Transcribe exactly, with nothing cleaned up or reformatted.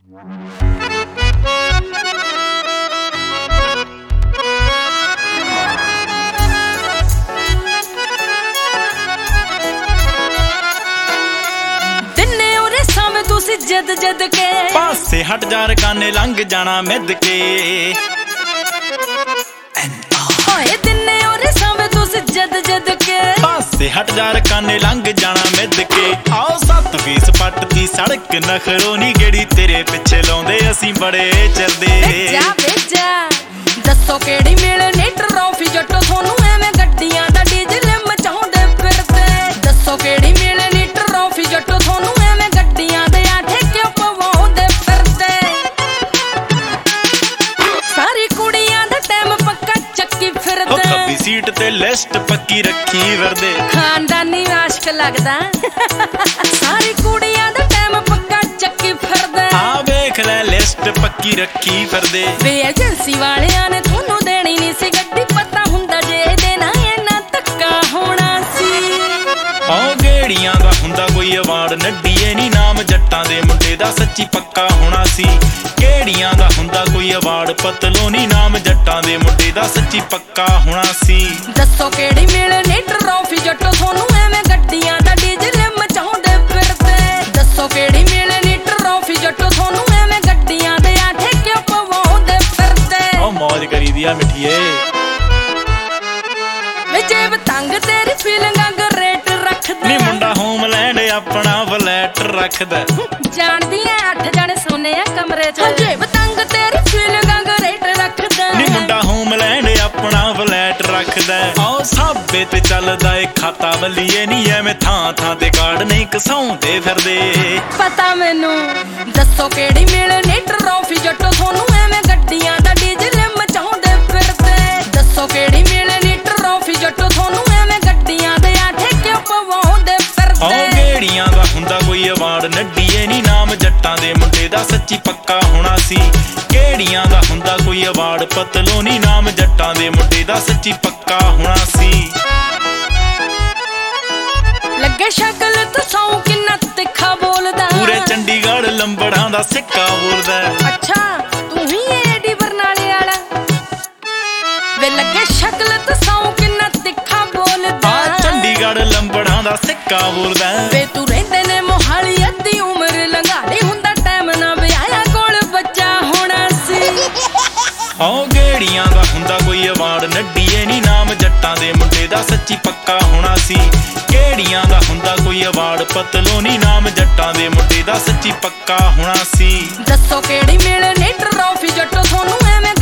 जद जद के पासे हट जा रकाने लंघ जाना मिद के ओए दिने और सावे तुस जद जद के पासे हट जा रकाने लंघ जाना मिद के आओ सत्त बीस पटती सड़क नखरों नी गेड़ी तेरे पिछे लाउंदे असीं बड़े चलदे जा बेजा दसो केड़ी मिलनी ट्रॉफी जट्टो थोनू एवें गड्डियां दा डीजल मचाउंदे फिरदे दसो केड़ी मिलनी ट्रॉफी जट्टो थोनू एवें गड्डियां दे आठे क्यों पवाउंदे फिरदे सारी कुड़ियां दा टाइम पक्का चक्की फिरदे खब्बी सीट ते लिस्ट पक्की रखी फिरदे खानदानी आशिक लगदा सारी कुड़ियां दा टाइम पक्का चक्की फिरदे आ वेख ले लिस्ट पक्की रखी फिरदे वे एजेंसी वालियां ने थोनू देनी नहीं सी गड्डी पता हुंदा जे देना इन्ना धक्का होना सी ओ गेड़ियां दा हुंदा कोई अवार्ड नड्डीए नी नाम जट्टां दे मुंडे दा सच्ची पक्का होना सी गेड़ियां दा हुंदा कोई अवार्ड पतलो नी नाम जट्टां दे मुंडे दा सच्ची पक्का होना सी दसो केड़ी मिलनी ट्रॉफी जट्टो थोनू एवें गड्डियां दा डीजल मचाउंदे फिरदे दसो केड़ी मिलनी ट्रॉफी जट्टो थोनू एवें गड्डियां दे आठे क्यों पवाउंदे फिरदे ओ मौज करी दिया मिठिए वे जेब तंग तेरी फीलिंगां ग्रेट रखदा नी मुंडा होमलैंड अपना फ्लैट रखदा जानदी ऐ अठ जने सोने आ कमरे च जेब तंग तेरी फीलिंगां ग्रेट रखदा नी मुंडा होमलैंड अपना फ्लैट रखदा आओ साबे ते चलदा ए खाता बलिए नी एवें थां थां ते कार्ड नहीं घसाउंदे फिरदे पता मैनू दसो केड़ी मिलनी ट्रॉफी जट्टो थोनू एवें गड्डियां दा डीजल मचाउंदे फिरदे दसो केड़ी मिलनी ट्रॉफी जट्टो थोनू एवें गड्डियां दे आठे क्यों पवाउंदे फिरदे ओ गेड़ियां दा हुंदा कोई अवार्ड नड्डीए नी नाम जट्टां दे मुंडे दा सच्ची पक्का होना सी गेड़ियां दा हुंदा कोई अवार्ड पतलो नी नाम जट्टां दे मुंडे दा सच्ची पक्का होना सी लगे शक्ल तो सौ किन्ना तिखा बोलदा पूरे चंडीगढ़ लंबड़ां दा सिक्का बोलदा अच्छा तू ही एडी बरनाले वाला वे लगे शक्ल तो सौ किन्ना तिखा बोलदा आ चंडीगढ़ लंबड़ां दा सिक्का बोलदा वे तू रहंदे ने मोहाली अद्धी उम्र लंघाली हुंदा टाइम ना विआया कोल बच्चा होना सी ओ गेड़ियां दा हुंदा कोई अवार्ड नड्डीए नी नाम जट्टां दे मुंडे दा सच्ची पक्का होना सी गेड़ियां दा हुंदा कोई अवार्ड पतलो नी नाम जट्टां दे मुंडे दा सच्ची पक्का होना सी दसो केड़ी मिलनी ट्रॉफी जट्टो थोनू एवें